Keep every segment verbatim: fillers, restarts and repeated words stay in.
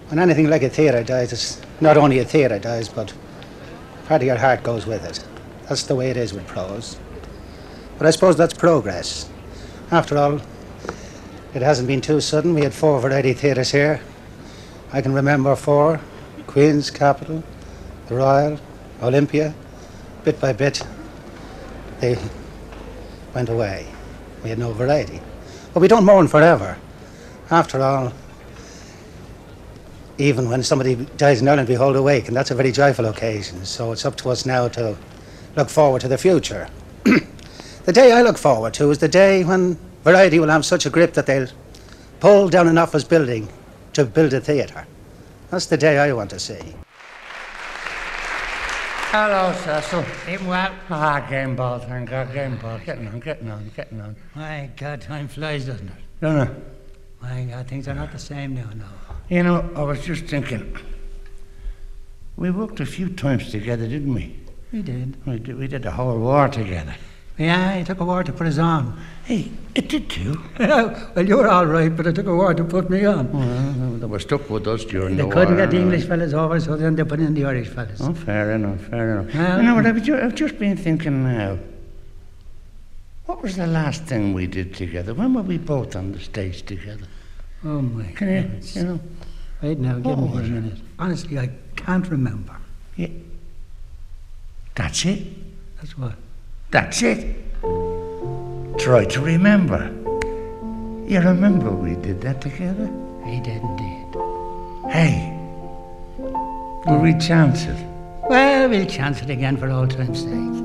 When anything like a theatre dies, it's not only a theatre dies, but part of your heart goes with it. That's the way it is with prose. But I suppose that's progress. After all, it hasn't been too sudden. We had four variety theatres here. I can remember four: Queen's, Capitol, the Royal, Olympia. Bit by bit, they went away. We had no variety. But we don't mourn forever. After all, even when somebody dies in Ireland, we hold awake, and that's a very joyful occasion. So it's up to us now to look forward to the future. The day I look forward to is the day when variety will have such a grip that they'll pull down an office building to build a theatre. That's the day I want to see. Hello, Cecil. Keeping well? Ah, game ball, thank God, game ball. Getting on, getting on, getting on. My God, time flies, doesn't it? Don't it? My God, things are not the same now, no. You know, I was just thinking, we worked a few times together, didn't we? We did. We did, we did the whole war together. Yeah, it took a war to put us on. Hey, it did too. Well, you were all right, but it took a war to put me on. Well, they were stuck with us during they the war. They couldn't get the English fellas over, so then they put in the Irish fellas. Oh, fair enough, fair enough. Well, you know what, I've just, I've just been thinking now, what was the last thing we did together? When were we both on the stage together? Oh, my Can goodness. you, you know? Wait now, give What me was a it? minute. Honestly, I can't remember. Yeah. That's it? That's what? That's it. Try to remember. You remember we did that together? We did indeed. Hey, will we chance it? Well, we'll chance it again for old time's sake.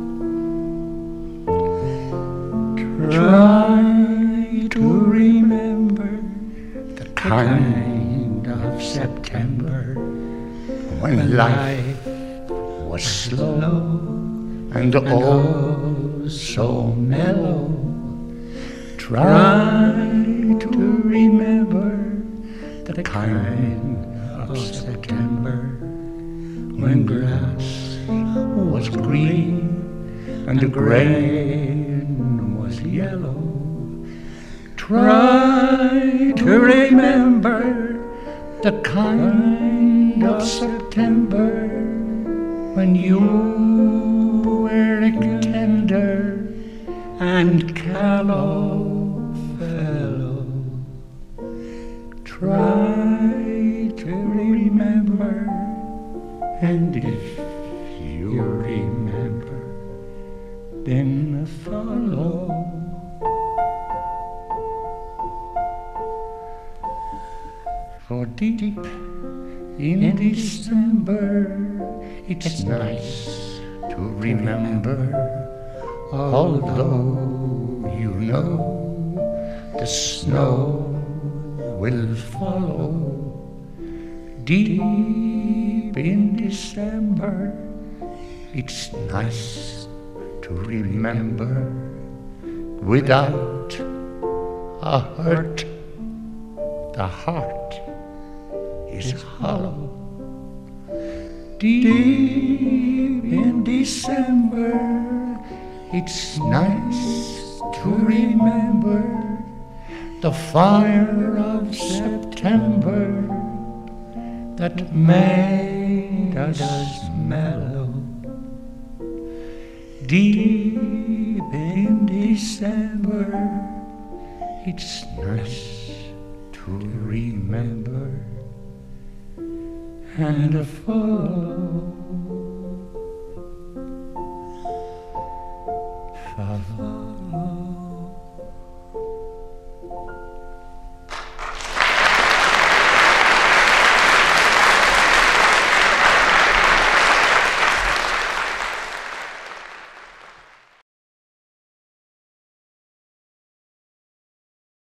Try to remember the kind of September When, when life was slow and oh so mellow. Try to remember the kind of September when grass was green and the grain was yellow. Try to remember the kind of September when you were a tender and callow fellow. Try to remember, and if you remember, then follow. For deep in December, it's nice to remember, although you know the snow will follow. Deep in December, it's nice to remember without a hurt. The heart is hollow. Deep in December, it's nice to remember the fire of September that made us mellow. Deep in December, it's nice to remember and follow. Follow.